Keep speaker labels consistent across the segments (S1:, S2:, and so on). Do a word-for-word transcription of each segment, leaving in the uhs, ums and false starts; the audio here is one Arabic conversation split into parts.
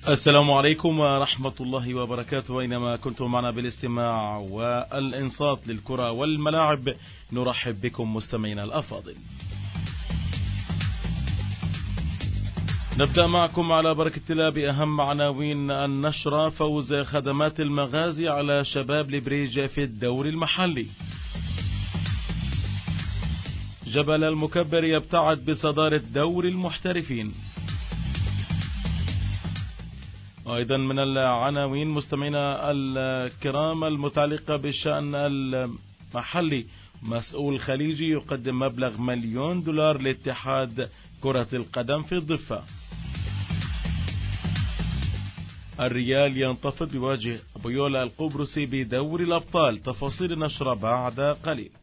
S1: السلام عليكم ورحمة الله وبركاته. أينما كنتم معنا بالاستماع والإنصات للكرة والملاعب، نرحب بكم مستمعينا الأفاضل. نبدأ معكم على بركة الله بأهم عناوين النشرة. فوز خدمات المغازي على شباب لبريج في الدوري المحلي. جبل المكبر يبتعد بصدارة دوري المحترفين. أيضا من العناوين مستمعينا الكرام المتعلقة بالشأن المحلي، مسؤول خليجي يقدم مبلغ مليون دولار لاتحاد كرة القدم في الضفة. الريال ينتفض بوجه بيولا القبرصي بدوري الأبطال. تفاصيل النشرة بعد قليل.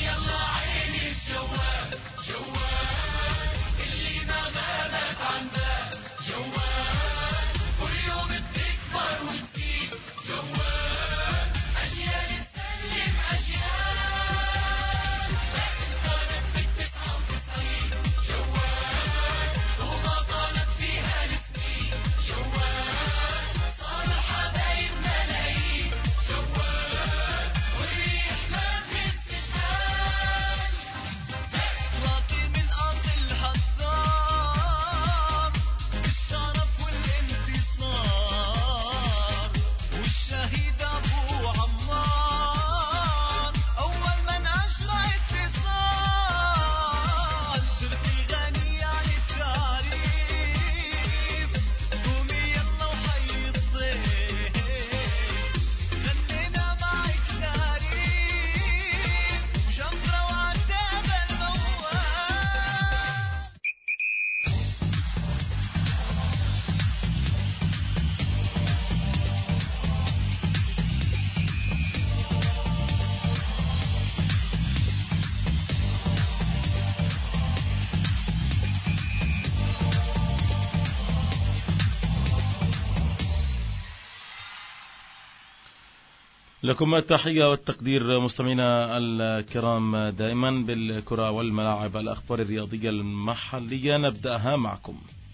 S1: لكم التحية والتقدير مستمعينا الكرام دائما بالكرة والملاعب، الأخبار الرياضية المحلية نبدأها معكم.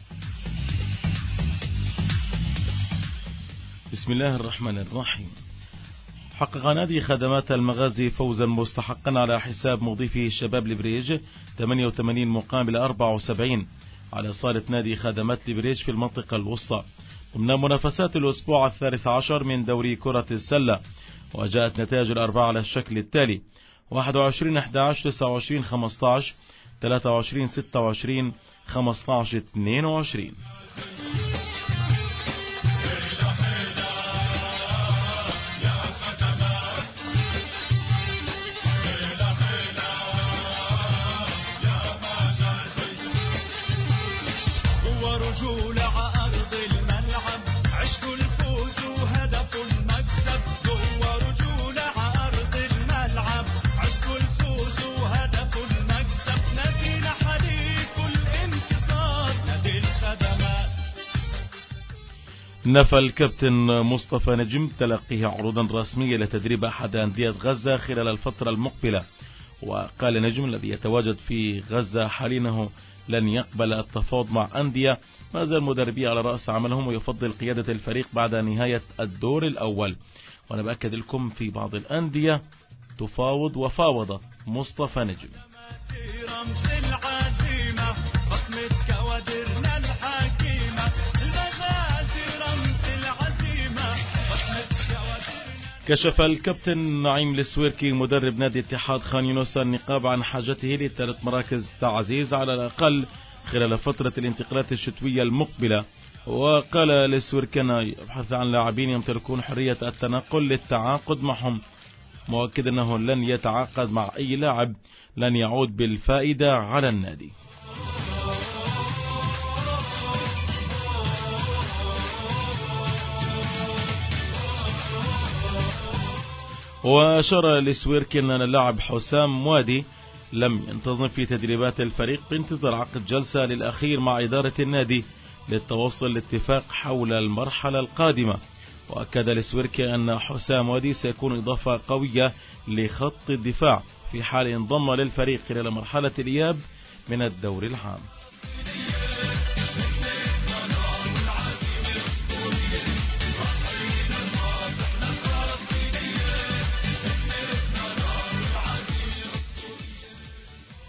S1: بسم الله الرحمن الرحيم. حقق نادي خدمات المغازي فوزا مستحقا على حساب مضيفه الشباب لبريج ثمانية وثمانين مقابل أربعة وسبعين على صالة نادي خدمات لبريج في المنطقة الوسطى ضمن منافسات الأسبوع الثالث عشر من دوري كرة السلة. وجاءت نتائج الأربعة على الشكل التالي: واحد وعشرين أحد عشر تسعة وعشرين خمسة عشر ثلاثة وعشرين ستة وعشرين خمسة عشر اثنين وعشرين. نفى الكابتن مصطفى نجم تلقيه عروضا رسمية لتدريب أحد أندية غزة خلال الفترة المقبلة. وقال نجم الذي يتواجد في غزة حاليا لن يقبل التفاوض مع أندية ما زال مدربي على رأس عملهم، ويفضل قيادة الفريق بعد نهاية الدور الأول. وأنا بأكد لكم في بعض الأندية تفاوض وفاوضت مصطفى نجم. كشف الكابتن نعيم السويركي مدرب نادي اتحاد خان يونس النقاب عن حاجته لثلاث مراكز تعزيز على الأقل خلال فترة الانتقالات الشتوية المقبلة. وقال السويركي يبحث عن لاعبين يمتلكون حرية التنقل للتعاقد معهم، مؤكد أنه لن يتعاقد مع أي لاعب لن يعود بالفائدة على النادي. وأشار السويركي أن اللاعب حسام وادي لم ينتظم في تدريبات الفريق بانتظار عقد جلسة للأخير مع إدارة النادي للتوصل لاتفاق حول المرحلة القادمة. وأكد السويركي أن حسام وادي سيكون إضافة قوية لخط الدفاع في حال انضم للفريق خلال مرحلة الإياب من الدوري العام.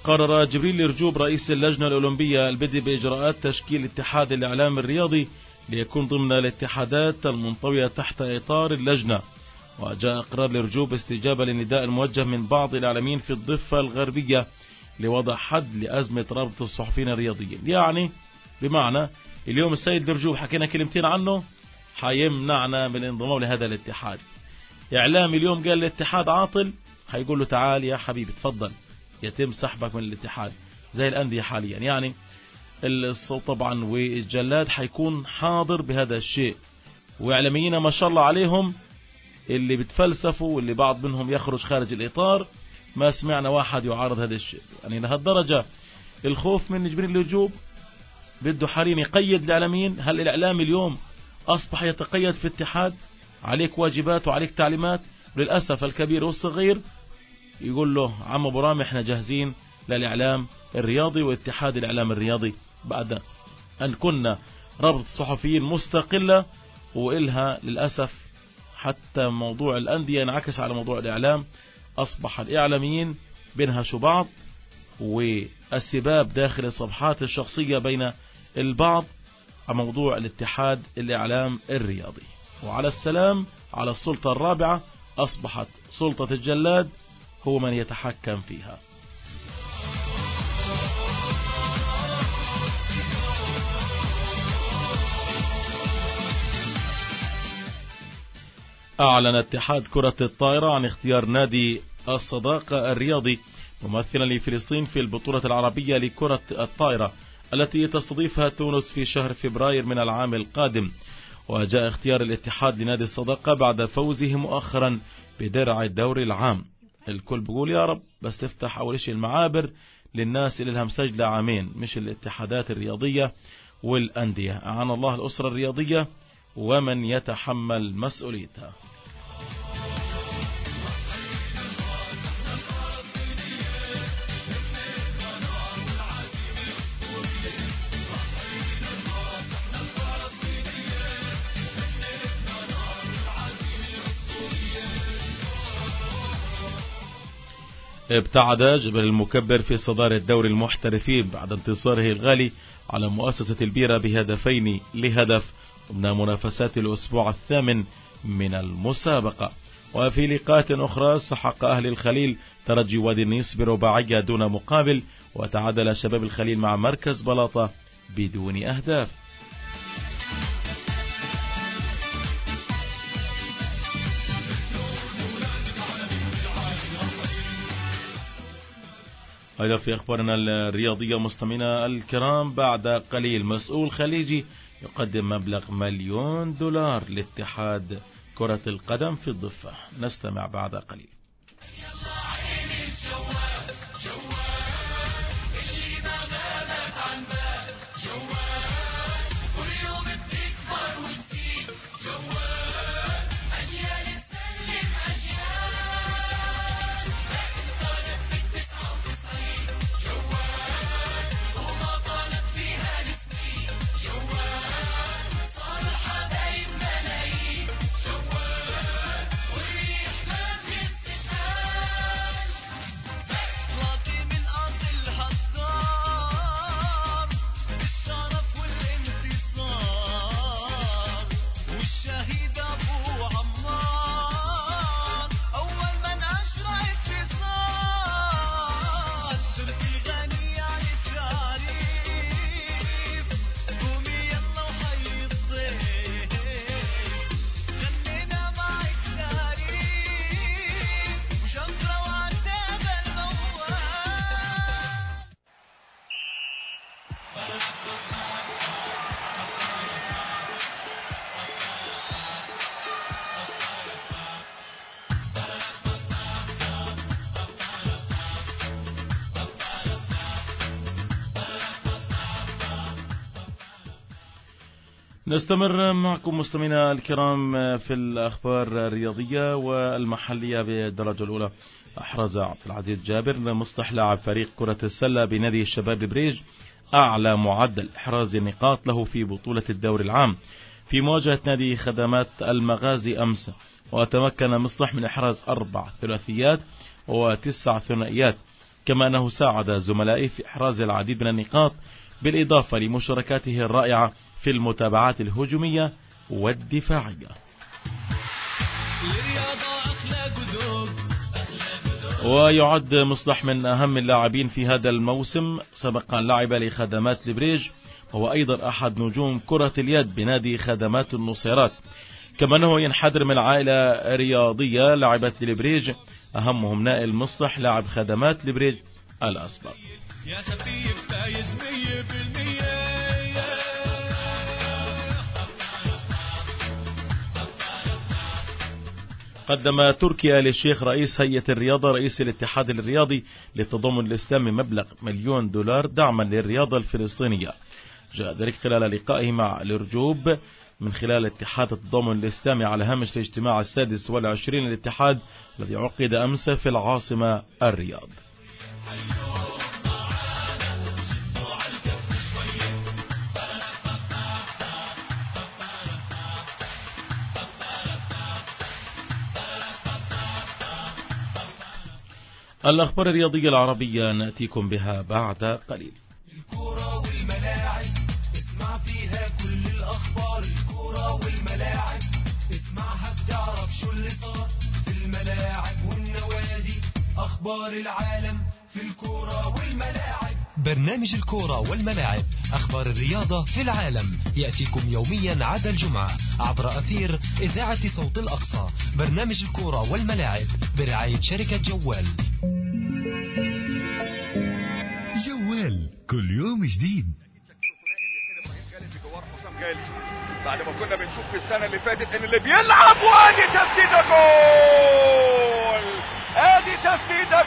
S1: قرر جبريل رجوب رئيس اللجنة الأولمبية البدء بإجراءات تشكيل اتحاد الإعلام الرياضي ليكون ضمن الاتحادات المنطوية تحت إطار اللجنة. وجاء قرار لرجوب استجابة للنداء الموجه من بعض الإعلاميين في الضفة الغربية لوضع حد لأزمة رابطة الصحفيين الرياضيين. يعني بمعنى اليوم السيد لرجوب حكينا كلمتين عنه حيمنعنا من الانضمام لهذا الاتحاد. إعلامي اليوم قال الاتحاد عاطل، هيقول له تعال يا حبيبي تفضل يتم سحبك من الاتحاد زي الأندية حاليا. يعني الصوت طبعا والجلاد حيكون حاضر بهذا الشيء، وإعلاميين ما شاء الله عليهم اللي بتفلسفوا واللي بعض منهم يخرج خارج الإطار، ما سمعنا واحد يعارض هذا الشيء. يعني لهالدرجة الخوف من جبريل الوجوب بده حاليا يقيد الإعلاميين. هل الإعلام اليوم أصبح يتقيد في اتحاد؟ عليك واجبات وعليك تعليمات. للأسف الكبير والصغير يقول له عم أبو رامي احنا جاهزين للإعلام الرياضي واتحاد الإعلام الرياضي بعد أن كنا رابطة الصحفيين مستقلة، وإلها للأسف حتى موضوع الأندية ينعكس على موضوع الإعلام. أصبح الإعلاميين بينهشوا بعض والسباب داخل الصفحات الشخصية بين البعض على موضوع الاتحاد الإعلام الرياضي. وعلى السلام على السلطة الرابعة أصبحت سلطة الجلاد هو من يتحكم فيها. أعلن اتحاد كرة الطائرة عن اختيار نادي الصداقة الرياضي ممثلا لفلسطين في البطولة العربية لكرة الطائرة التي تستضيفها تونس في شهر فبراير من العام القادم. وجاء اختيار الاتحاد لنادي الصداقة بعد فوزه مؤخرا بدرع الدوري العام. الكل بيقول يا رب بس تفتح أول شيء المعابر للناس اللي لها مسجلة عامين، مش الاتحادات الرياضية والأندية. أعان الله الأسرة الرياضية ومن يتحمل مسؤوليتها. ابتعد جبل المكبر في صدارة دوري المحترفين بعد انتصاره الغالي على مؤسسة البيرة بهدفين لهدف ضمن منافسات الأسبوع الثامن من المسابقة. وفي لقاءات أخرى سحق أهل الخليل ترجي وادي النيس برباعية دون مقابل، وتعادل شباب الخليل مع مركز بلاطة بدون أهداف. أيضا في أخبارنا الرياضية مستمعينا الكرام، بعد قليل مسؤول خليجي يقدم مبلغ مليون دولار لاتحاد كرة القدم في الضفة. نستمع بعد قليل. نستمر معكم مستمعينا الكرام في الأخبار الرياضية والمحلية. بالدرجة الأولى أحرز عبد العزيز جابر مصلح لاعب فريق كرة السلة بنادي الشباب بريج أعلى معدل إحراز النقاط له في بطولة الدوري العام في مواجهة نادي خدمات المغازي أمس، وتمكن مصلح من إحراز أربع ثلاثيات وتسع ثنائيات. كما أنه ساعد زملائه في إحراز العديد من النقاط بالإضافة لمشاركاته الرائعة في المتابعات الهجومية والدفاعية. ويعد مصلح من أهم اللاعبين في هذا الموسم، سبق أن لعب لخدمات لبريج، وهو أيضا أحد نجوم كرة اليد بنادي خدمات النصيرات، كما أنه ينحدر من عائلة رياضية لعبت لبريج، أهمهم نائل مصلح لاعب خدمات لبريج الأسبق. قدم تركيا للشيخ رئيس هيئة الرياضة رئيس الاتحاد الرياضي للتضامن الإسلامي مبلغ مليون دولار دعما للرياضة الفلسطينية. جاء ذلك خلال لقائه مع الأرجوب من خلال اتحاد التضامن الإسلامي على هامش الاجتماع السادس والعشرين للاتحاد الذي عقد أمس في العاصمة الرياض. الأخبار الرياضية العربية نأتيكم بها بعد قليل.
S2: الكرة والملاعب اسمع فيها كل الأخبار، الكرة والملاعب اسمعها بتعرف شو اللي صار في الملاعب والنوادي، أخبار العالم في الكرة والملاعب. برنامج الكرة والملاعب، أخبار الرياضة في العالم، يأتيكم يوميا عدا الجمعة عبر أثير إذاعة صوت الأقصى. برنامج الكرة والملاعب برعاية شركة جوال.
S3: جوال كل يوم جديد.
S4: بعد ما كنا بنشوف في السنة اللي فاتت ان اللي بيلعب وادي تسديدة جول، ادي تسديدة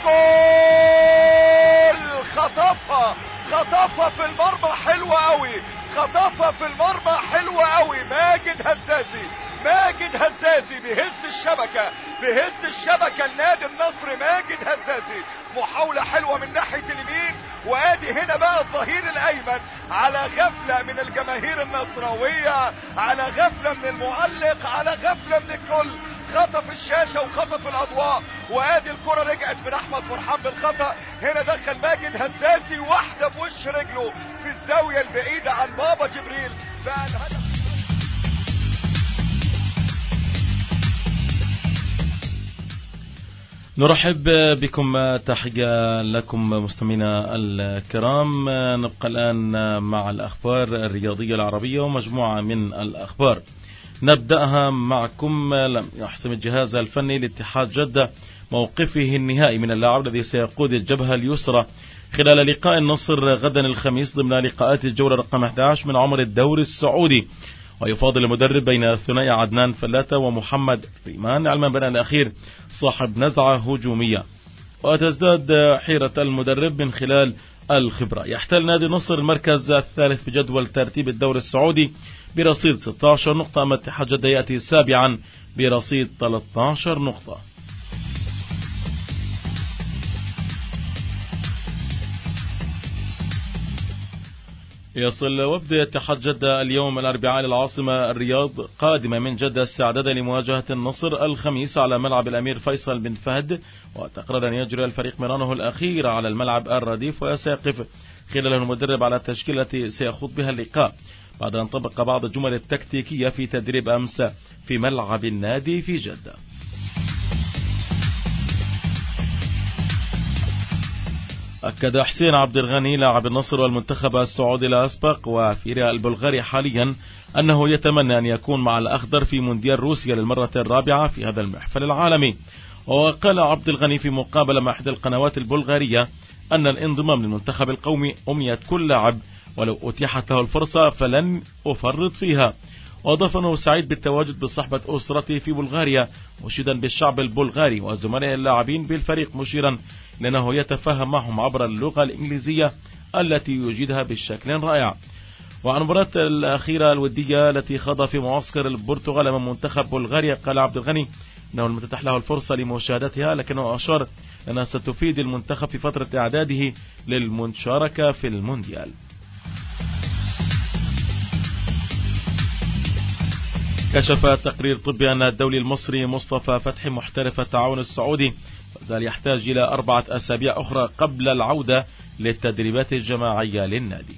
S4: جول، خطفها خطفها في المرمى حلوة قوي، خطفها في المرمى حلوة قوي. ماجد هزازي ماجد هزازي بيهز الشبكة بيهز الشبكة النادي النصر. ماجد هزازي محاولة حلوة من ناحية اليمين، وادي هنا بقى الظهير الايمن على غفلة من الجماهير النصراوية، على غفلة من المعلق، على غفلة من الكل، خطف الشاشة وخطف الاضواء، وادي الكرة رجعت من احمد فرحان بالخطأ. هنا دخل ماجد هزازي واحدة بوش رجله في الزاوية البعيدة عن بابا جبريل. بقى الهدف.
S1: نرحب بكم، تحية لكم مستمعينا الكرام. نبقى الآن مع الأخبار الرياضية العربية ومجموعة من الأخبار. نبدأها معكم. لم يحسم الجهاز الفني لاتحاد جدة موقفه النهائي من اللاعب الذي سيقود الجبهة اليسرى خلال لقاء النصر غدا الخميس ضمن لقاءات الجولة رقم أحد عشر من عمر الدوري السعودي، ويفاضل المدرب بين الثنائي عدنان فلاتة ومحمد ريمان، علما بأن الأخير صاحب نزعة هجومية. وتزداد حيرة المدرب من خلال الخبرة. يحتل نادي النصر المركز الثالث في جدول ترتيب الدوري السعودي برصيد ستة عشر نقطة، أما اتحاد جدة يأتي سابعا برصيد ثلاثة عشر نقطة. يصل وفد اتحاد جدة اليوم الأربعاء للعاصمة الرياض قادمة من جدة استعدادا لمواجهة النصر الخميس على ملعب الأمير فيصل بن فهد، وتقريبا يجري الفريق مرانه الأخير على الملعب الرديف، وسيقف خلاله المدرب على التشكيلة التي سيخوض بها اللقاء بعد أن طبق بعض الجمل التكتيكية في تدريب أمس في ملعب النادي في جدة. أكد حسين عبد الغني لاعب النصر والمنتخب السعودي الأسبق وفي البلغاري حاليا أنه يتمنى أن يكون مع الأخضر في مونديال روسيا للمرة الرابعة في هذا المحفل العالمي. وقال عبد الغني في مقابلة مع إحدى القنوات البلغارية أن الانضمام للمنتخب القومي أمنية كل لاعب، ولو أتيحت له الفرصة فلن أفرط فيها. وأضاف أنه سعيد بالتواجد بصحبة أسرته في بلغاريا، مشيدا بالشعب البلغاري وزملاء اللاعبين بالفريق، مشيرا لأنه يتفاهم معهم عبر اللغة الإنجليزية التي يجيدها بشكل رائع. وعن المباراة الأخيرة الودية التي خاضها في معسكر البرتغال أمام منتخب بلغاريا، قال عبد الغني أنه لم تتح له الفرصة لمشاهدتها، لكنه أشار أنها ستفيد المنتخب في فترة إعداده للمشاركة في المونديال. كشف تقرير طبي أن الدولي المصري مصطفى فتحي محترف التعاون السعودي وزال يحتاج إلى أربعة أسابيع أخرى قبل العودة للتدريبات الجماعية للنادي.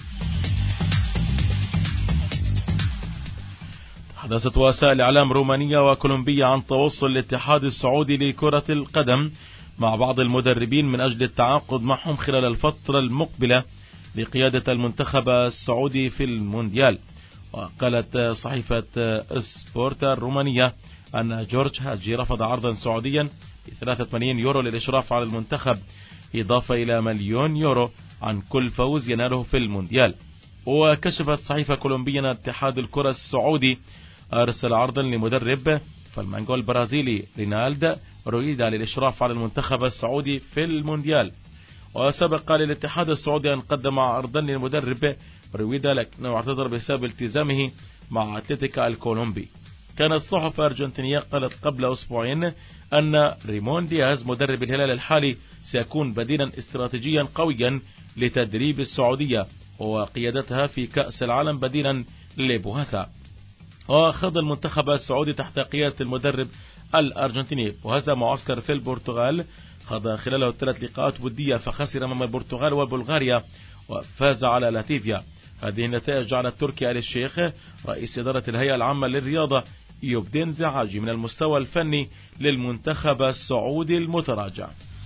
S1: تحدثت وسائل إعلام رومانية وكولومبية عن توصل الاتحاد السعودي لكرة القدم مع بعض المدربين من أجل التعاقد معهم خلال الفترة المقبلة لقيادة المنتخب السعودي في المونديال. وقالت صحيفة سبورتا الرومانية أن جورج هاجي رفض عرضا سعوديا ب ثلاثة ملايين يورو للإشراف على المنتخب، إضافة إلى مليون يورو عن كل فوز يناله في المونديال. وكشفت صحيفة كولومبية أن اتحاد الكرة السعودي أرسل عرضا لمدرب فالمانجو البرازيلي رينالد رويدا للإشراف على المنتخب السعودي في المونديال. وسبق للاتحاد السعودي أن قدم عرضا للمدرب رويدا لكنه اعتذر بسبب التزامه مع أتلتيكا الكولومبي. كانت الصحف الأرجنتينية قالت قبل أسبوعين أن ريمون دياز مدرب الهلال الحالي سيكون بديلا استراتيجيا قويا لتدريب السعودية وقيادتها في كأس العالم بديلا لبوهزا. وخاض المنتخب السعودي تحت قيادة المدرب الأرجنتيني بوهزا معسكر في البرتغال، خاض خلاله ثلاث لقاءات ودية فخسر أمام البرتغال وبلغاريا وفاز على لاتفيا. هذه النتائج جعلت تركي آل الشيخ رئيس إدارة الهيئة العامة للرياضة يبدي انزعاج من المستوى الفني للمنتخب السعودي المتراجع.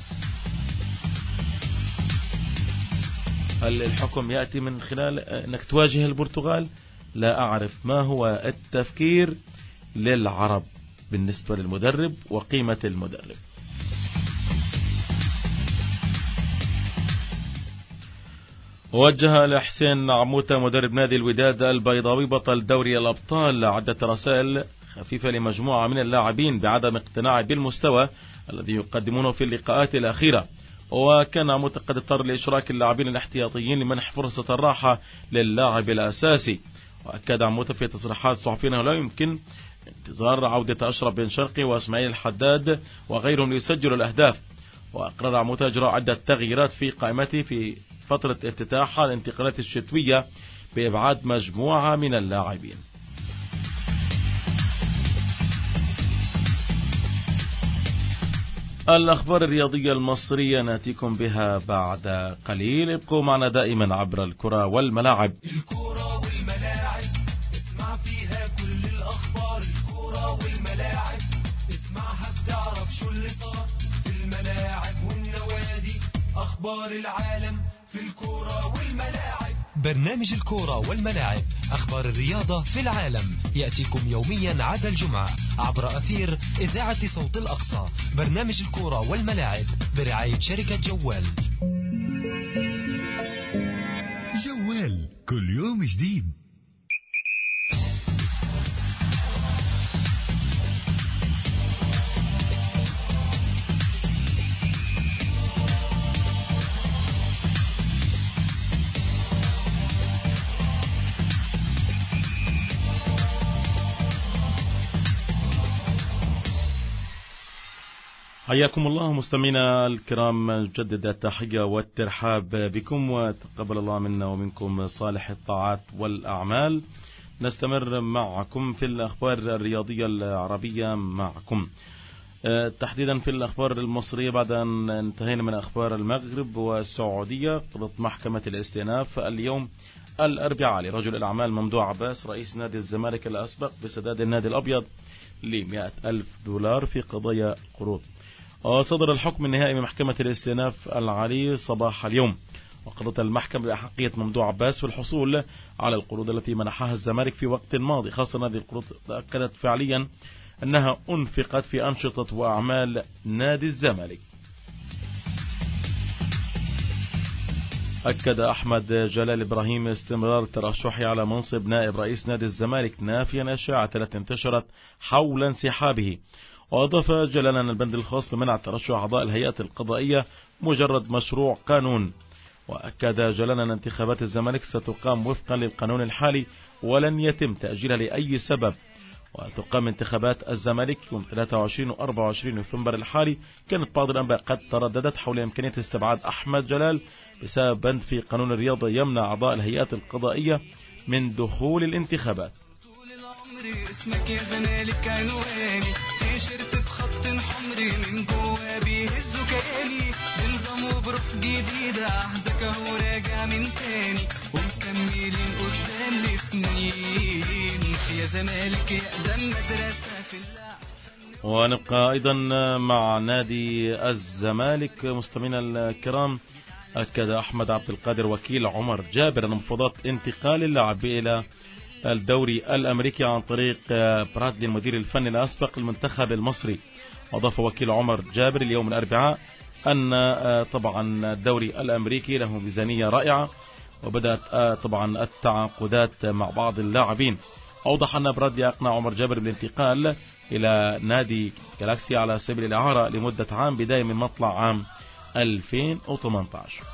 S1: هل الحكم يأتي من خلال أنك تواجه البرتغال؟ لا أعرف ما هو التفكير للعرب بالنسبة للمدرب وقيمة المدرب. وجه لحسين عموتة مدرب نادي الوداد البيضاوي بطل دوري الأبطال عدة رسائل خفيفة لمجموعة من اللاعبين بعدم اقتناع بالمستوى الذي يقدمونه في اللقاءات الأخيرة. وكان عموتة قد اضطر لإشراك اللاعبين الاحتياطيين لمنح فرصة الراحة للاعب الأساسي. وأكد عموتة في تصريحات صحفية أنه لا يمكن انتظار عودة أشرف بن شرقي واسماعيل الحداد وغيرهم ليسجلوا الأهداف. وأقرر عموتة إجراء عدة تغييرات في قائمته في فترة افتتاح الانتقالات الشتوية بإبعاد مجموعة من اللاعبين. الأخبار الرياضية المصرية ناتيكم بها بعد قليل. ابقوا معنا دائما عبر الكرة والملاعب.
S2: الكرة والملاعب اسمع فيها كل الأخبار. الكرة والملاعب اسمعها بتعرف شو اللي صار في الملاعب والنوادي. أخبار العالم في الكرة والملاعب. برنامج الكرة والملاعب أخبار الرياضة في العالم يأتيكم يوميا عدا الجمعة عبر أثير إذاعة صوت الأقصى. برنامج الكرة والملاعب برعاية شركة جوال.
S3: جوال كل يوم جديد.
S1: حياكم الله مستمعينا الكرام، نجدد التحية والترحاب بكم وتقبل الله منا ومنكم صالح الطاعات والأعمال. نستمر معكم في الأخبار الرياضية العربية معكم تحديدا في الأخبار المصرية. بعد أن انتهينا من أخبار المغرب والسعودية، قضت محكمة الاستئناف اليوم الأربعاء لرجل الأعمال ممدوح عباس رئيس نادي الزمالك الأسبق بسداد النادي الأبيض لمئة ألف دولار في قضايا قروض. وصدر الحكم النهائي من محكمة الاستئناف العالي صباح اليوم، وقضت المحكمة بأحقية ممدوح عباس في الحصول على القروض التي منحها الزمالك في وقت ماضي، خاصة هذه القروض تأكدت فعليا أنها أنفقت في أنشطة وأعمال نادي الزمالك. أكد أحمد جلال إبراهيم استمرار ترشحه على منصب نائب رئيس نادي الزمالك، نافيا أشاعة التي انتشرت حول انسحابه. وأضاف جلال أن البند الخاص بمنع ترشح أعضاء الهيئات القضائية مجرد مشروع قانون. وأكد جلال أن انتخابات الزمالك ستقام وفقا للقانون الحالي ولن يتم تأجيلها لأي سبب. وتقام انتخابات الزمالك يوم ثلاثة وعشرين و أربعة وعشرين نوفمبر الحالي. كانت بعض الأنباء قد ترددت حول إمكانية استبعاد أحمد جلال بسبب بند في قانون الرياضة يمنع أعضاء الهيئات القضائية من دخول الانتخابات.
S5: عمري اسمك يا زمالك عنواني، تيشرت بخط حمري من جوا بيهزوا كياني، بنظام وبروح جديدة عهدك اهو راجع من تاني، ومكملين قدام لسنين يا زمالك يا اقدم مدرسة في اللعب.
S1: ونبقى أيضا مع نادي الزمالك مستمعينا الكرام. أكد أحمد عبد القادر وكيل عمر جابر أن مفاوضات انتقال اللاعب إلى الدوري الأمريكي عن طريق برادلي المدير الفني الأسبق للمنتخب المصري. أضاف وكيل عمر جابر اليوم الأربعاء أن طبعا الدوري الأمريكي له ميزانية رائعة، وبدأت طبعا التعاقدات مع بعض اللاعبين. أوضح أن برادلي أقنع عمر جابر بالانتقال إلى نادي جالاكسي على سبيل الإعارة لمدة عام بداية من مطلع عام ألفين وثمانية عشر.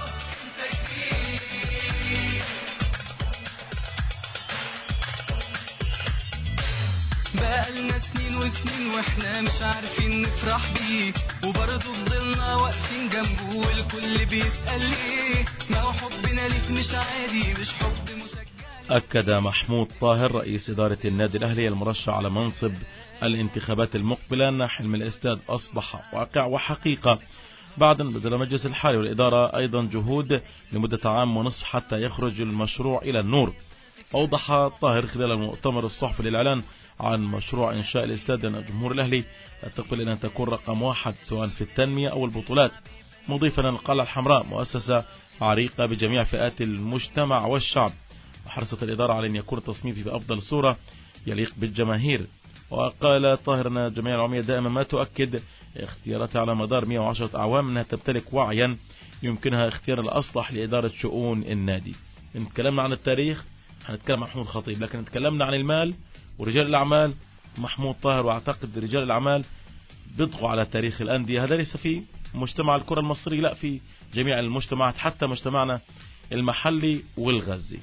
S5: بقالنا سنين وسنين واحنا مش عارفين نفرح بيه، وبرضه فضلنا واقفين جنبه والكل بيسأل ليه، ما هو حبنا ليك مش عادي مش حب مشجع.
S1: أكد محمود طاهر رئيس إدارة النادي الأهلي المرشح على منصب الانتخابات المقبلة أن حلم الاستاد أصبح واقع وحقيقة بعد أن بذل المجلس الحالي والإدارة أيضا جهود لمدة عام ونصف حتى يخرج المشروع إلى النور. أوضح طاهر خلال المؤتمر الصحفي للإعلان عن مشروع إنشاء الاستاد أن جمهور الأهلي تقبل أن تكون رقم واحد سواء في التنمية أو البطولات، مضيفا أن القلعة الحمراء مؤسسة عريقة بجميع فئات المجتمع والشعب، وحرصت الإدارة على أن يكون التصميم في أفضل صورة يليق بالجماهير. وقال طاهر أن الجمعية العمومية دائما ما تؤكد اختياراتها على مدار مئة وعشرة أعوام أنها تمتلك وعيا يمكنها اختيار الأصلح لإدارة شؤون النادي. إن تكلمنا عن التاريخ هنتكلم عن محمود خطيب، لكن تكلمنا عن المال ورجال الأعمال محمود طاهر، وأعتقد رجال الأعمال بيطغوا على تاريخ الأندية. هذا ليس في مجتمع الكرة المصري، لا في جميع المجتمعات حتى مجتمعنا المحلي والغزي.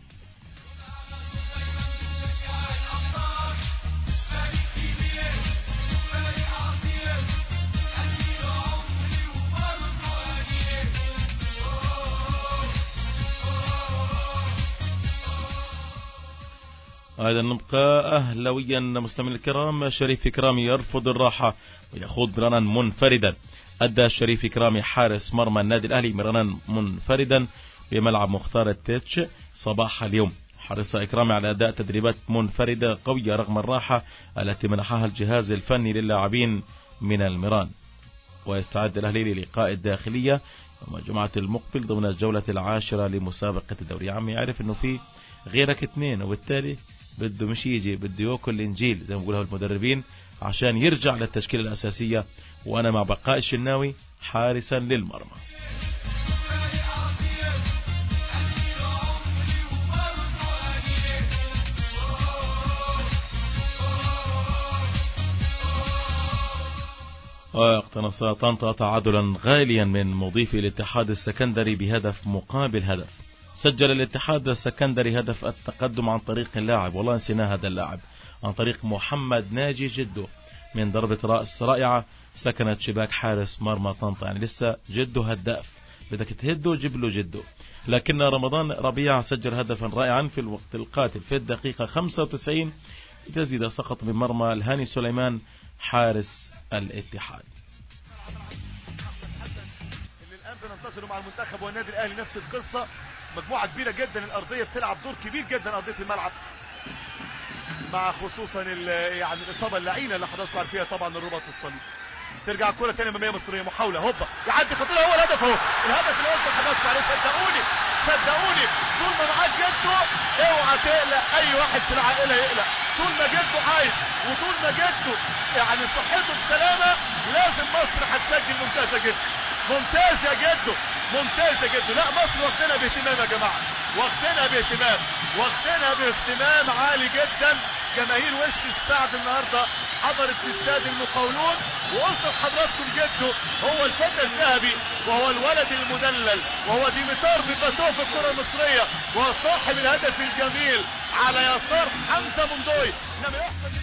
S1: أيضا نبقى أهلويا مستمعينا الكرام. شريف إكرامي يرفض الراحة ويخوض مرانا منفردا. أدى شريف إكرامي حارس مرمى النادي الأهلي مرانا منفردا بملعب مختار التتش صباح اليوم. حرص إكرامي على أداء تدريبات منفردة قوية رغم الراحة التي منحها الجهاز الفني للاعبين من المران. ويستعد الأهلي للقاء الداخلية يوم الجمعة المقبل ضمن الجولة العاشرة لمسابقة الدوري. عم يعرف إنه في غيرك اثنين، وبالتالي بده مش يجي بده ياكل الانجيل زي ما بيقولوا المدربين عشان يرجع للتشكيلة الأساسية. وأنا مع بقاء الشناوي حارسا للمرمى. واقتنص طنطا تعادلا غاليا من مضيف الاتحاد السكندري بهدف مقابل هدف. سجل الاتحاد السكندري هدف التقدم عن طريق اللاعب، والله نسينا هذا اللاعب، عن طريق محمد ناجي جدو من ضربة رأس رائعة سكنت شباك حارس مرمى طنطا. يعني لسه جدو هداف، بدك تهده جيب له جدو. لكن رمضان ربيع سجل هدفا رائعا في الوقت القاتل في الدقيقة خمسة وتسعين لتسديدة سقط من مرمى الهاني سليمان حارس الاتحاد.
S4: اللي الآن بننتصر مع المنتخب والنادي الأهلي نفس القصة، مجموعة كبيرة جدا، الأرضية بتلعب دور كبير جدا أرضية الملعب، مع خصوصا يعني الإصابة اللعينة اللي حضراتكم عارفيها طبعا الرباط الصليبي. ترجع الكرة ثانية أمامية مصرية، محاولة هوبا يعدي خطيرة، هو الهدف اهو، الهدف اللي قلت لحضراتكم عليه. صدقوني صدقوني طول ما معاك جده اوعى تقلق، أي واحد في العائلة يقلق. طول ما جده عايش وطول ما جده يعني صحته بسلامة لازم مصر هتسجل ممتازة جدا. ممتاز يا جدو، ممتاز يا جدو. لا مصر واخدنا باهتمام يا جماعة، واخدنا باهتمام، واخدنا باهتمام عالي جدا. جماهير وش السعد النهارده حضرت في استاد المقاولون، وقلت لحضراتكم جدو هو الفتى الذهبي وهو الولد المدلل وهو ديمتار بباتوه في الكرة المصرية وهو صاحب الهدف الجميل على يسار حمزة مندوي. لما يحصل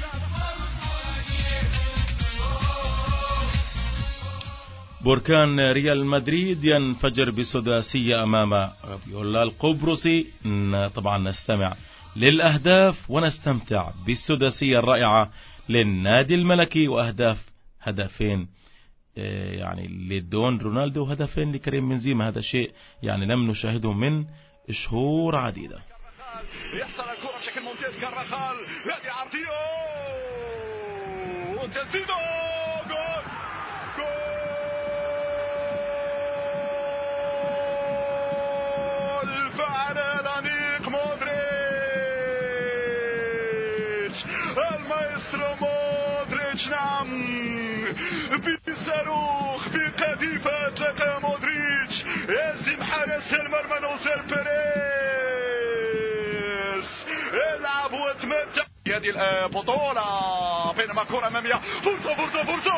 S1: بركان ريال مدريد ينفجر بسداسية أمام فيولا القبرصي. طبعا نستمع للأهداف ونستمتع بالسداسية الرائعة للنادي الملكي، وأهداف هدفين يعني لدون رونالدو وهدفين لكريم بنزيما. هذا شيء يعني لم نشاهده من شهور عديدة.
S4: يحصل الكرة بشكل ممتاز كارفاخال، هذه عرضية وتسديده جول جول فعل الأنيق مودريتش، المايسترو مودريتش نعم بصاروخ بقذيفة لقى مودريتش يهزم حارس المرمى نوسير بيريز، العب وتمتع. هذه البطولة بينما كرة أمامية، فرصة فرصة فرصة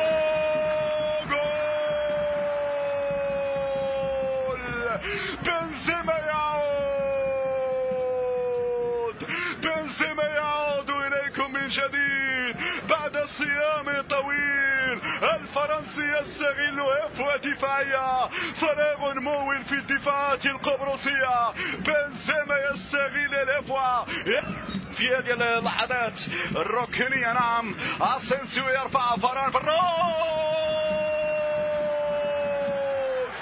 S4: جول، بنزيما يعود، بنزيما يعود إليكم من جديد بعد صيام طويل. الفرنسي يستغل هفوة دفاعية، فراغ مول في الدفاعات القبرصية. بنزيما يستغل الهفوة في هذه اللحظات الركنية. نعم اسينسيو يرفع فران بالراس،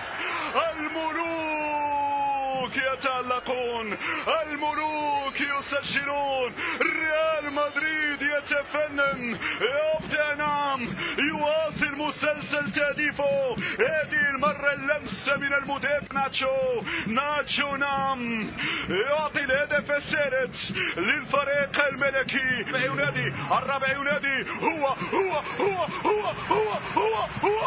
S4: الملوك يتألقون، الملوك يسجلون. ريال مدريد يتفنن، يبدأ نعم يواصل مسلسل تهديفه، هذه المرة اللمسة من المدافع ناتشو. ناتشو نعم يعطي الهدف الثالث للفريق الملكي. ينادي الرابع، ينادي هو هو هو هو هو هو هو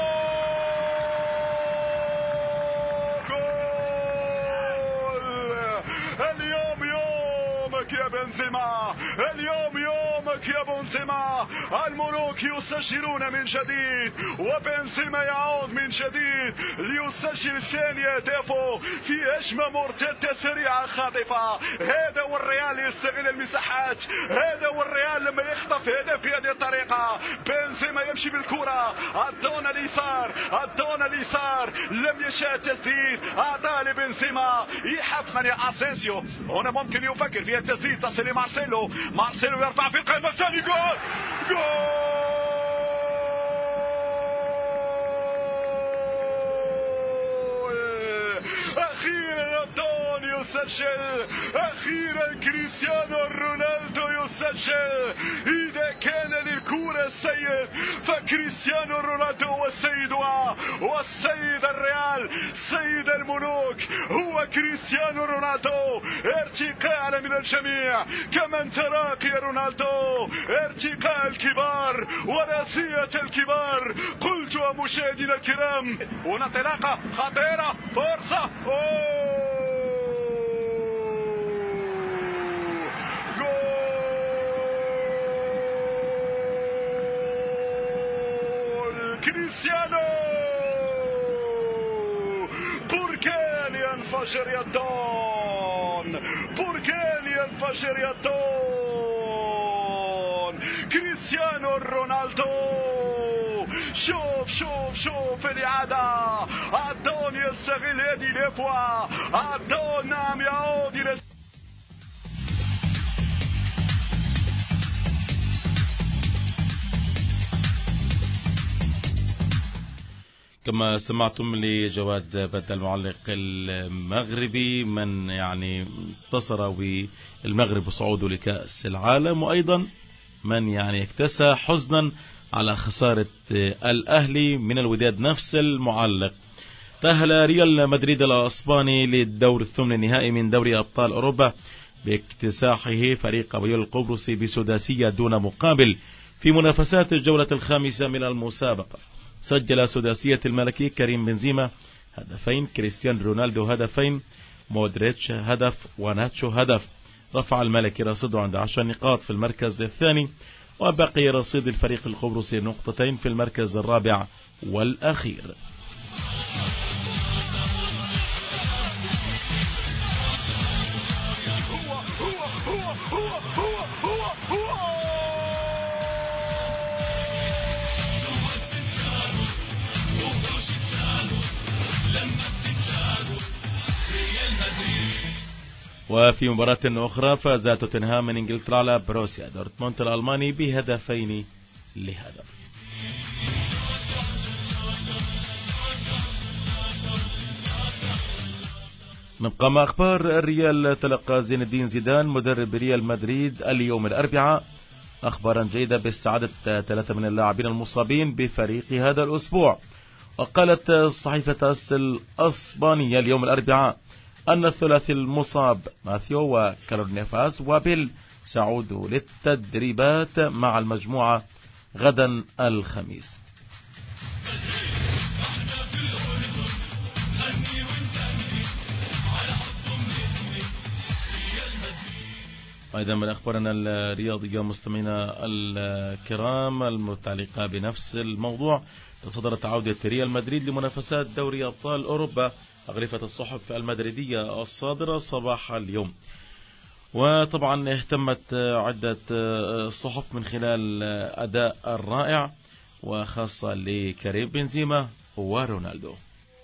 S4: اليوم يومك يا بنزيما، اليوم يومك يا بنزيما. الملوك يسجلون من جديد، وبنزيما يعود من جديد ليسجل ثاني هدفه في هجمة مرتدة سريعة خاطفة. هذا هو الريال يستغل المساحات، هذا هو الريال لما يخطف هدف بهذه الطريقة. بنزيما يمشي بالكرة، الدون اليسار، الدون اليسار، لم يشاء التسديد، أعطاه لبنزيما يحفن يا اسينسيو. هنا ممكن يفكر في التسديد، تصل لمارسيلو، مارسيلو يرفع في القائمة الثاني، جول جول. أخيرا الدون يسجل، أخيرا كريستيانو رونالدو يسجل. إذا كان للكرة السيد فكريستيانو رونالدو هو سيدها، والسيد الريال سيد الملوك هو كريستيانو رونالدو. ارتقاء من الجميع، كمن تراك يا رونالدو، ارتقاء الكبار وراسية الكبار. قلت مشاهدينا الكرام، وانطلاقة خطيرة، فرصة جول كريستيانو. بركان ينفجر يا الدون، بركان ينفجر يا الدون. كريستيانو رونالدو، شوف شوف شوف الإعادة. الدون يستغل هذه الهفوة، الدون نعم يعود إلى
S1: كما استمعتم لجواد بدر المعلق المغربي من يعني انتصر بالمغرب وصعوده لكأس العالم، وأيضا من يعني اكتسى حزنا على خسارة الأهلي من الوداد. نفس المعلق. تأهل ريال مدريد الأسباني للدور الثمن النهائي من دوري أبطال أوروبا باكتساحه فريق ريال القبرصي بسداسية دون مقابل في منافسات الجولة الخامسة من المسابقة. سجل سداسية الملكي كريم بنزيما هدفين، كريستيان رونالدو هدفين، مودريتش هدف، وناتشو هدف. رفع الملكي رصيده عند عشر نقاط في المركز الثاني، وبقي رصيد الفريق القبرصي نقطتين في المركز الرابع والأخير. وفي مباراة أخرى فاز توتنهام من إنجلترا على بروسيا دورتموند الألماني بهدفين لهدف. نبقى مع أخبار الريال. تلقى زين الدين زيدان مدرب ريال مدريد اليوم الأربعاء أخبارا جيدة باستعادة ثلاثة من اللاعبين المصابين بفريق هذا الأسبوع. وقالت صحيفة أس الأسبانية اليوم الأربعاء أن الثلاثي المصاب ماثيو وكارول نيفاس وبيل سيعودوا للتدريبات مع المجموعة غدا الخميس. أيضا من أخبارنا الرياضية مستمعينا الكرام المتعلقة بنفس الموضوع، تصدرت عودة ريال مدريد لمنافسات دوري أبطال أوروبا أغلفة الصحف المدريدية الصادرة صباح اليوم. وطبعا اهتمت عدة صحف من خلال أداء الرائع وخاصة لكريم بنزيما ورونالدو.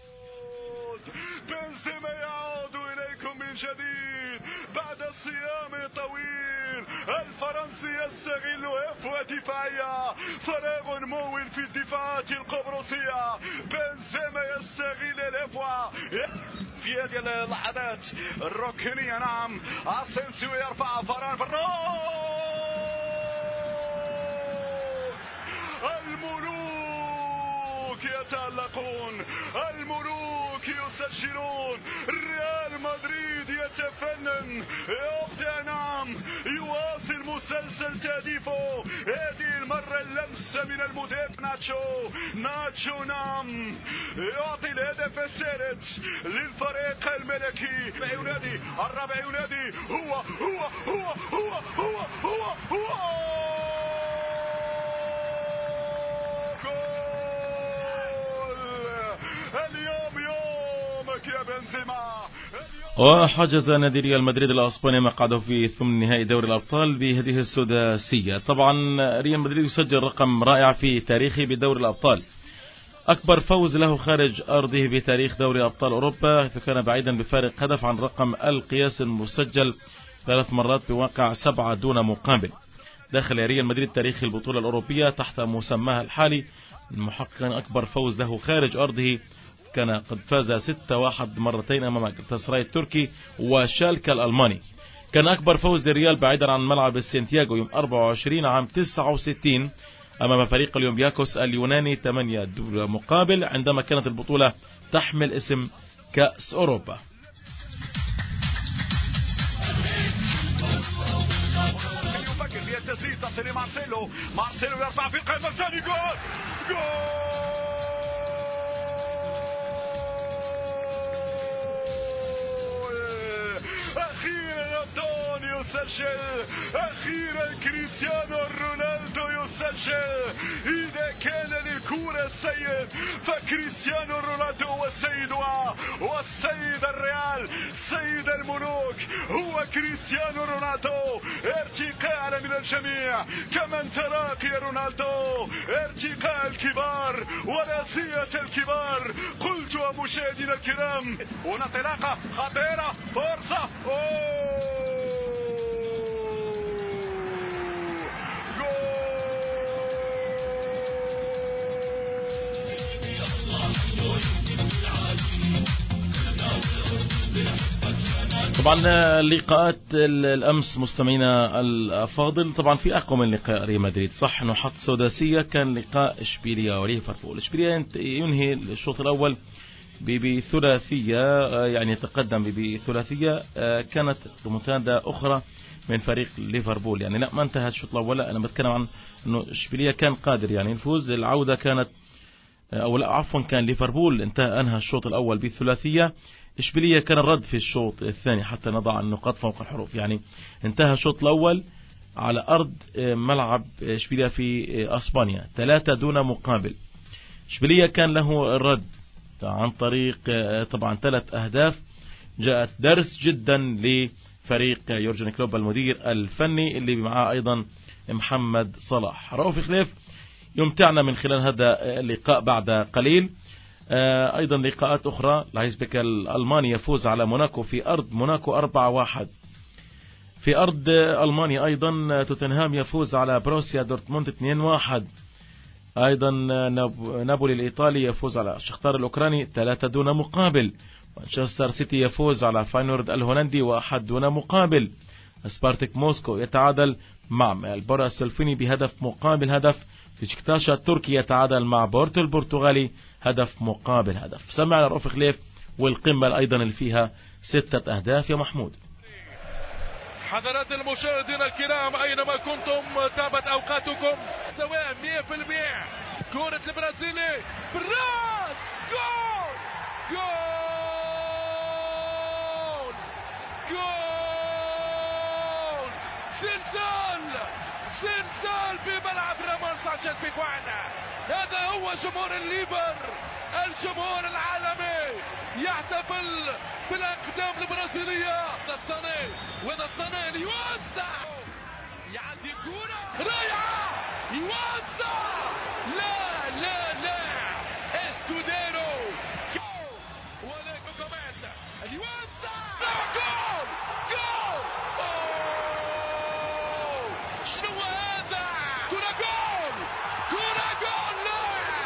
S4: بنزيما يعود إليكم من جديد بعد صيام طويل. الفرنسي يستغل عفوة دفاعية، فراغ مول في الدفاعات القبرصية. بنزيما يستغل العفوة في هذه اللحظات الركنية. نعم اسينسيو يرفع فران بالراس. الملوك يتألقون، الملوك يسجلون. ريال مدريد يتفنن، يبدأ نعم يواصل مسلسل تهديفه. هذه المرة اللمسة من المدافع ناتشو. ناتشو نعم يعطي الهدف الثالث للفريق الملكي. ينادي الرابع، ينادي هو هو هو هو هو هو هو اليوم يومك يا بنزيما.
S1: وحجز نادي ريال مدريد الاسباني مقعده في ثمن نهائي دوري الابطال بهذه السداسيه. طبعا ريال مدريد يسجل رقم رائع في تاريخه بدوري الابطال، اكبر فوز له خارج ارضه بتاريخ دوري ابطال اوروبا، فكان بعيدا بفارق هدف عن رقم القياس المسجل ثلاث مرات بواقع سبعة دون مقابل. داخل ريال مدريد تاريخ البطوله الاوروبيه تحت مسماها الحالي، محققا اكبر فوز له خارج ارضه، كان قد فاز ستة واحد مرتين أمام التسراي التركي وشالكا الألماني. كان أكبر فوز للريال بعيدا عن ملعب السنتياغو يوم أربعة وعشرين عام تسعة وستين أمام فريق الأولمبياكوس اليوناني ثمانية دون مقابل، عندما كانت البطولة تحمل اسم كأس أوروبا.
S4: يفكر في التسديد، تصل لمارسيلو. مارسيلو يرفع في القائم الثاني. جول جول. أخيرا أنطونيو يسجل، أخيرا كريستيانو رونالدو يسجل. إذا كان للكرة السيد فكريستيانو رونالدو هو السيد والسيد الريال، سيد الملوك هو كريستيانو رونالدو. ارتقاء من الجميع كمن تراقي رونالدو، ارتقاء الكبار وراسية الكبار. قلت مشاهدينا الكرام، ونطلاقة خطيرة، فرصة.
S1: طبعا لقاءات الأمس مستمعينا الأفاضل، طبعا في أقوى من لقاء ريال مدريد، صح أنه حط سوداسية، كان لقاء إشبيليا وليفربول. إشبيليا ينهي الشوط الأول بثلاثية، يعني يتقدم بثلاثية كانت ريمونتادا أخرى من فريق ليفربول، يعني لا ما انتهى الشوط الأول، لا أنا بتكلم عن أنه إشبيليا كان قادر يعني الفوز. العودة كانت أو لا عفوا كان ليفربول انتهى أنهى الشوط الأول بالثلاثية، إشبيلية كان الرد في الشوط الثاني حتى نضع النقاط فوق الحروف. يعني انتهى الشوط الأول على أرض ملعب إشبيلية في أسبانيا ثلاثة دون مقابل. إشبيلية كان له الرد عن طريق طبعا ثلاث أهداف، جاءت درس جدا لفريق يورجن كلوب المدير الفني اللي معاه أيضا محمد صلاح. رؤوف خليف يمتعنا من خلال هذا اللقاء بعد قليل. أيضا لقاءات أخرى، لايبزيج الألماني يفوز على موناكو في أرض موناكو أربعة واحد. في أرض ألمانيا أيضا توتنهام يفوز على بروسيا دورتموند اثنين واحد. أيضا نابولي الإيطالي يفوز على شختار الأوكراني ثلاثة دون مقابل. مانشستر سيتي يفوز على فاينورد الهولندي واحد دون مقابل. سبارتك موسكو يتعادل مع البورا السلفيني بهدف مقابل هدف. بشكتاش التركي يتعادل مع بورتو البرتغالي هدف مقابل هدف. سمعنا رؤوف خليف والقمة أيضا اللي فيها ستة أهداف يا محمود.
S6: حضرات المشاهدين الكرام أينما كنتم تابت أوقاتكم سواء مئة بالمئة. كرة البرازيلي بالراس جول جول جول زلزال زلزال في ملعب رامون سانشيز بيكوانا. هذا هو جمهور الليبر الجمهور العالمي يحتفل بالاقدام البرازيليه. هذا الصاني وهذا الصاني يوسع يعدي كوره رائعه يوسع لا لا لا اسكوديرو ولكن كوميسا يوسع جول جول أوه. شنو هذا كوره جول كوره جول لا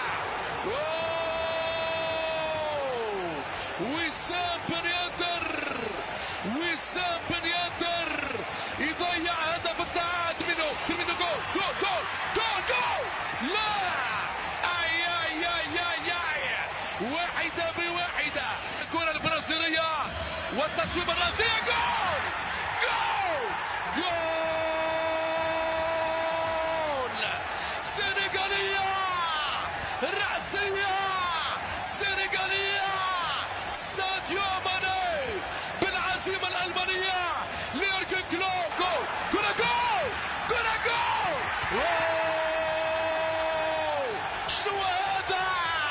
S6: وسام بن يدر وسام بن يدر يضيع هدف التعادل منه منه جول جول جول جول جول لا اي اي اي اي اي واحدة بواحدة. الكرة البرازيلية والتصويب الراسية جول جول جول سنغالية رأسية سنغالية ساديو ماني بالعزيمة الألمانية ليورجن كلوب جول كرة جول كرة جول شنو هذا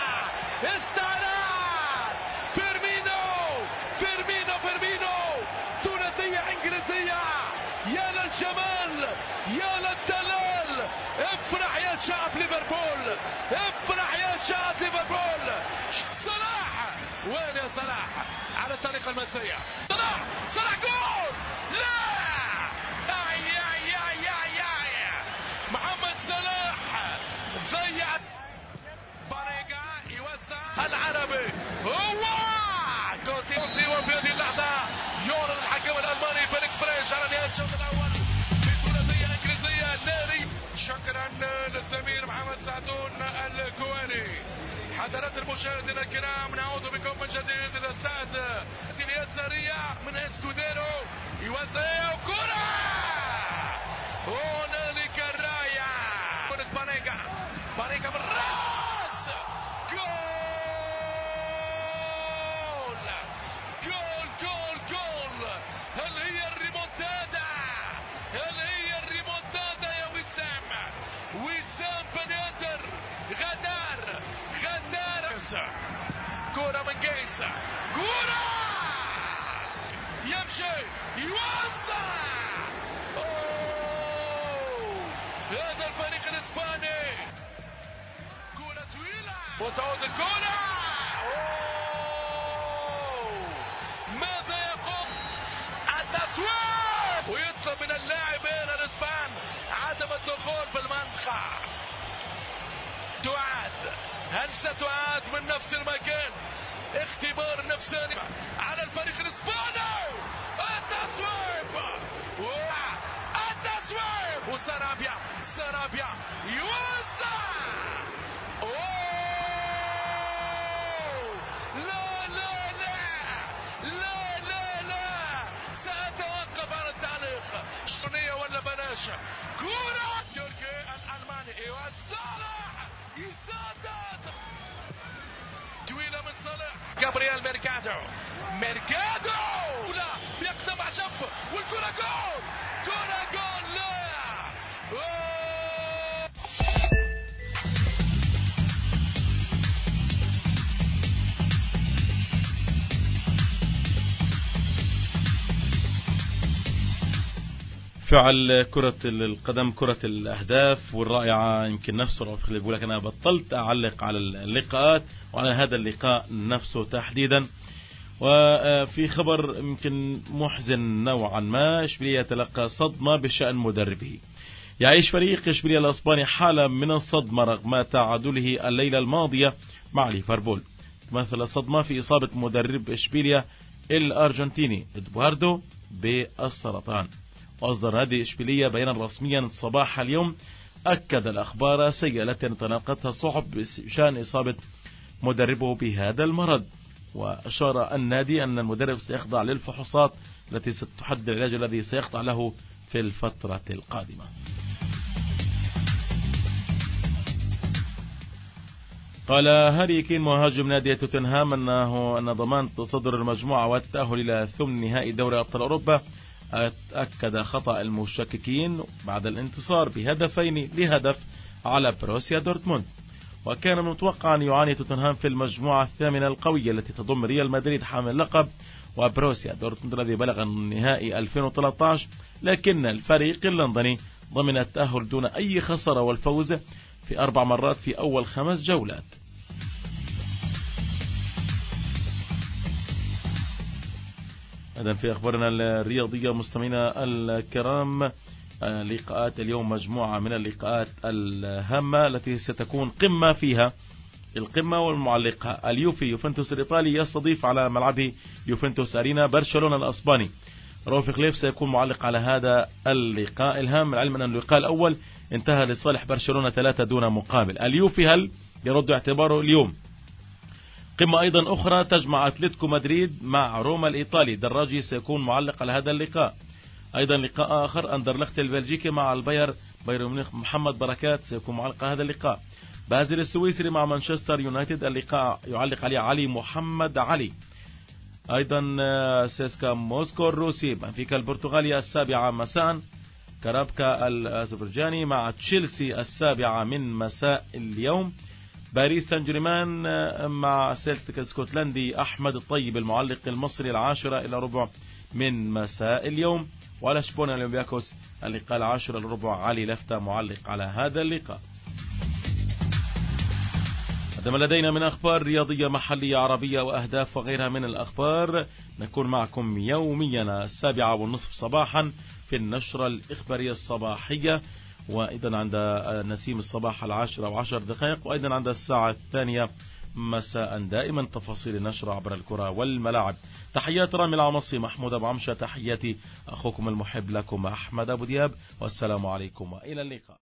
S6: استعراض فيرمينو فيرمينو فيرمينو ثلاثية إنجليزية. يا للجمال يا للدلال. افرح يا شعب ليفربول افرح يا شعب ليفربول. صلاح وين يا صلاح على الطريقة المنسية صلاح صلاح جول لا اي اي اي اي اي محمد صلاح ضيع باريجا يوسع العربي هو كوتيوسي. وفي هذه اللحظة يعلن الحكم الألماني فيليكس بريش على نهاية الشوط الأول بثلاثية إنجليزية ناري. شكرا للزميل محمد سعدون الكواني. حضرات المشاهدين الكرام نعود بكم من جديد الاستاد اليسارية من اسكوديرو يوزع كرة هنالك الراية كرة بانيكا بانيكا بالراس جول جول جول جول. هل هي الريمونتادا هل هي الريمونتادا يا وسام وسام بن يدر غدار غدار. كرة من قيس كرة يمشي يوسع أوه. هذا الفريق الإسباني كرة طويلة وتعود الكرة ماذا يقوم التسويق ويطلب من اللاعبين الإسبان عدم الدخول في المنطقة. تعاد هل ستعاد من نفس المكان اختبار نفساني على الفريق الاسباني. التسويب التسويب وسرابيا سرابيا يوسع اوه لا لا لا لا لا لا سأتوقف عن التعليق. شنية ولا بلاش كورة يورجي الألماني ايوه صالح يسدد طويلة من صالح جابرييل ميركادو ميركادو لا بيقدم مع شاب والكرة جول كرة جول لا
S1: فعل كرة القدم كرة الأهداف والرائعة. يمكن نفسه رؤوف خليل بيقول لك أنا بطلت أعلق على اللقاءات وعلى هذا اللقاء نفسه تحديدا. وفي خبر يمكن محزن نوعا ما، إشبيلية يتلقى صدمة بشأن مدربه. يعيش فريق إشبيلية الأسباني حالة من الصدمة رغم تعادله الليلة الماضية مع ليفربول. تمثل الصدمة في إصابة مدرب إشبيلية الأرجنتيني إدواردو بالسرطان. وأصدر نادي إشبيلية بيانا رسميا صباح اليوم أكد الأخبار السيئة التي تناقلتها الصحف بشأن إصابة مدربه بهذا المرض. وأشار النادي أن المدرب سيخضع للفحوصات التي ستحدد العلاج الذي سيخضع له في الفترة القادمة. قال هاري كين مهاجم نادي توتنهام أنه أن ضمان تصدر المجموعة والتأهل إلى ثمن نهائي دوري أبطال أوروبا أكد خطأ المشككين بعد الانتصار بهدفين لهدف على بروسيا دورتموند. وكان من المتوقع أن يعاني توتنهام في المجموعة الثامنة القوية التي تضم ريال مدريد حامل اللقب وبروسيا دورتموند الذي بلغ النهائي ألفين وثلاثة عشر، لكن الفريق اللندني ضمن التأهل دون أي خسارة والفوز في أربع مرات في أول خمس جولات. إذن في أخبارنا الرياضية مستمعينا الكرام، لقاءات اليوم مجموعة من اللقاءات الهامة التي ستكون قمة فيها القمة والمعلقة. اليوفي يوفنتوس الإيطالي يستضيف على ملعبه يوفنتوس أرينا برشلونة الأسباني. روفي خليف سيكون معلق على هذا اللقاء الهام، علما أن اللقاء الأول انتهى لصالح برشلونة ثلاثة دون مقابل. اليوفي هل يرد اعتباره اليوم؟ قمة أيضا أخرى تجمع أتلتيكو مدريد مع روما الإيطالي، دراجي سيكون معلق على هذا اللقاء. أيضا لقاء آخر أندرلخت البلجيكي مع الباير بايرن ميونخ محمد بركات سيكون معلق على هذا اللقاء. بازل السويسري مع مانشستر يونايتد اللقاء يعلق عليه علي محمد علي. أيضا سيسكا موسكو الروسي بنفيكا البرتغالي السابعة مساء. كارابكا الأذربيجاني مع تشيلسي السابعة من مساء اليوم. باريس سان جيرمان مع سيلتيك الاسكتلندي أحمد الطيب المعلق المصري العاشرة إلى ربع من مساء اليوم. وعلى شبونة الأولمبياكوس اللقاء العاشرة إلى ربع علي لفتة معلق على هذا اللقاء. هذا ما لدينا من أخبار رياضية محلية عربية وأهداف وغيرها من الأخبار. نكون معكم يوميا السابعة والنصف صباحا في النشرة الإخبارية الصباحية، وأيضا عند نسيم الصباح العاشرة وعشر دقائق، وأيضا عند الساعة الثانية مساء دائما تفاصيل النشر عبر الكرة والملاعب. تحيات رامي العمصي محمود أبو عمشة، تحياتي أخوكم المحب لكم أحمد أبو دياب، والسلام عليكم وإلى اللقاء.